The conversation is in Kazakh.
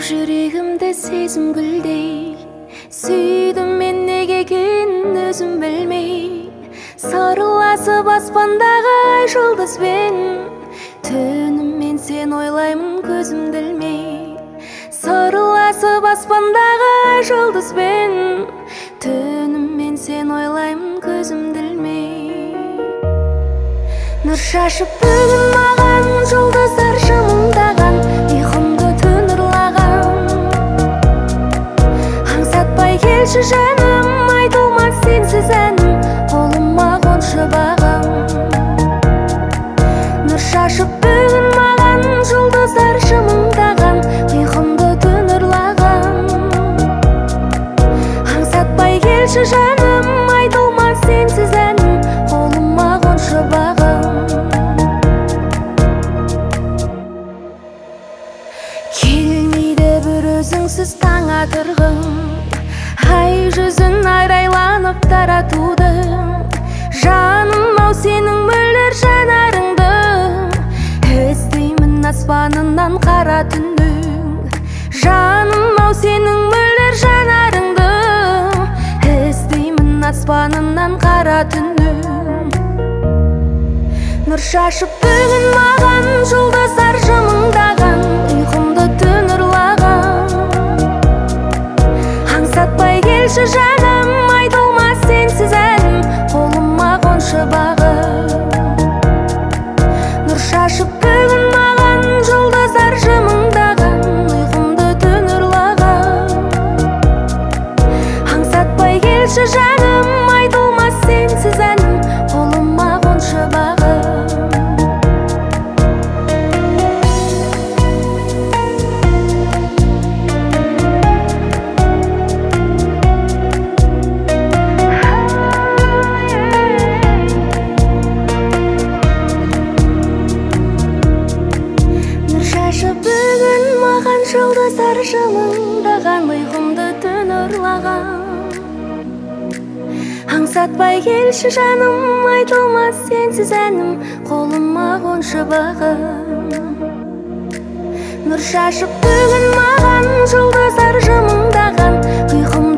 жүрегімді сезім гүлдей сүйдім мен неге екенін өзім білмей. Сарыласып аспандағы ай жұлдызбен, түніммен сен ойлаймын көзімді ілмей. Сарыласып аспандағы ай жұлдызбен, түніммен сен ойлаймын көзімді ілмей. Нұр шашып бүгін маған жұлдыздар жымыңдаған, ұйқымды түн ұрлаған. Аңсатпай келші жаным, айтылмас сенсіз әнім, қолыма қоншы бағым. Нұр шашып бүгін маған жұлдыздар жымыңдаған, ұйқымды түн ұрлаған. Аңсатпай келші жаным, айтылмас сенсіз әнім, қолыма қоншы бағым. Келмейді бір өзіңсіз таң атырғың, ай жүзін айрайланып таратуды. Жаным ау сенің мөлдір жанарыңды, іздеймін аспанынан қара түннің. Жаным ау сенің мөлдір жанарыңды, іздеймін аспанынан қара түннің. Нұр шашып бүгін маған жұлдыздар жымыңдаған, ұйқымды түн ұрлаған. Аңсатпай келші жаным, айтылмас сенсіз әнім, қолыма қоншы бағым. Нұр шашып бүгін маған жұлдыздар жымыңдаған, ұйқымды түн ұрлаған. Аңсатпай келші жаным, айтылмас сенсіз әнім, қолыма қоншы бағым. Бүгін маған жұлдыздар жымыңдаған, ұйқымды түн ұрлаған. Аңсатпай келші жаным, айтылмас сенсіз әнім, қолыма қоншы бағым. Нұр шашып бүгін маған жұлдыздар жымыңдаған, ұйқымды